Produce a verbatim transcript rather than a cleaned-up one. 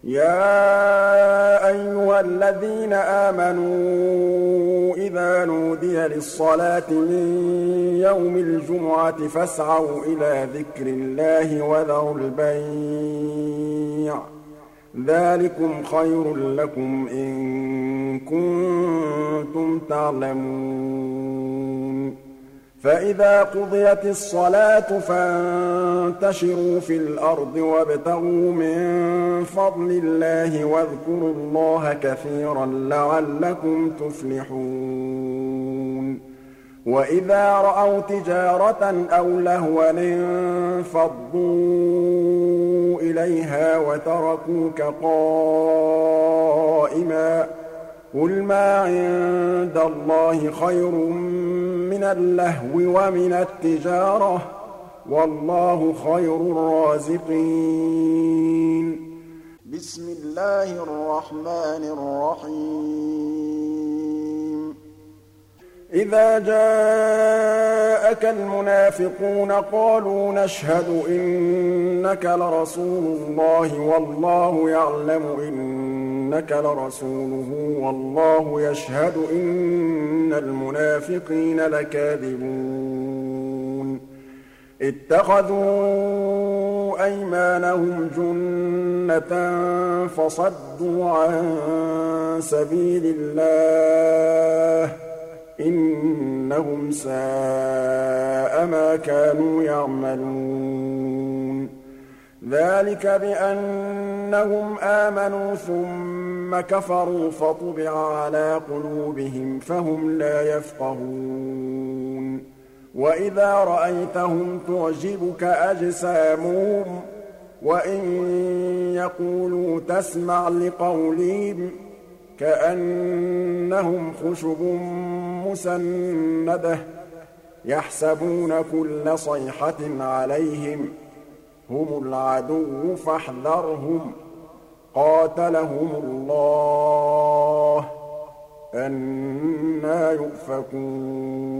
يَا أَيُّهَا الَّذِينَ آمَنُوا إِذَا نُودِيَ لِلصَّلَاةِ مِن يَوْمِ الْجُمُعَةِ فَاسْعَوْا إِلَىٰ ذِكْرِ اللَّهِ وَذَرُوا الْبَيْعَ ۚ ذَٰلِكُمْ خَيْرٌ لَّكُمْ إِن كُنتُمْ تَعْلَمُونَ. فَإِذَا قُضِيَتِ الصَّلَاةُ فَانتَشِرُوا فِي الْأَرْضِ وَابْتَغُوا مِن فَضْلِ اللَّهِ وَاذْكُرُوا اللَّهَ كَثِيرًا لَّعَلَّكُمْ تُفْلِحُونَ. وَإِذَا رَأَوْا تِجَارَةً أَوْ لَهْوًا انفَضُّوا إِلَيْهَا وَتَرَكُوكَ قَائِمًا ۚ قُلْ مَا عِندَ اللَّهِ خَيْرٌ مِّنَ اللَّهْوِ وَمِنَ التِّجَارَةِ ۚ وَاللَّهُ خَيْرُ الرَّازِقِينَ. بِسْمِ اللَّهِ الرَّحْمَٰنِ الرَّحِيمِ. إِذَا جَاءَكَ الْمُنَافِقُونَ قَالُوا نَشْهَدُ إِنَّكَ لَرَسُولُ اللَّهِ وَاللَّهُ يَعْلَمُ إِنَّكَ لَرَسُولُهُ وَاللَّهُ يَشْهَدُ إِنَّ الْمُنَافِقِينَ لَكَاذِبُونَ. اتَّخَذُوا أَيْمَانَهُمْ جُنَّةً فَصَدُّوا عَن سَبِيلِ اللَّهِ ۚ إِنَّهُمْ سَاءَ مَا كَانُوا يَعْمَلُونَ. ذَٰلِكَ بِأَنَّهُمْ آمَنُوا ثُمَّ كَفَرُوا فَطُبِعَ عَلَىٰ قُلُوبِهِمْ فَهُمْ لَا يَفْقَهُونَ. وَإِذَا رَأَيْتَهُمْ تُعْجِبُكَ أَجْسَامُهُمْ ۖ وَإِن يَقُولُوا تَسْمَعْ لِقَوْلِهِمْ ۖ كَأَنَّهُمْ خُشُبٌ مُّسَنَّدَةٌ يَحْسَبُونَ كُلَّ صَيْحَةٍ عَلَيْهِمْ ۚ هُمُ الْعَدُوُّ فَاحْذَرْهُمْ ۚ قَاتَلَهُمُ اللَّهُ ۖ أَنَّىٰ يُؤْفَكُونَ.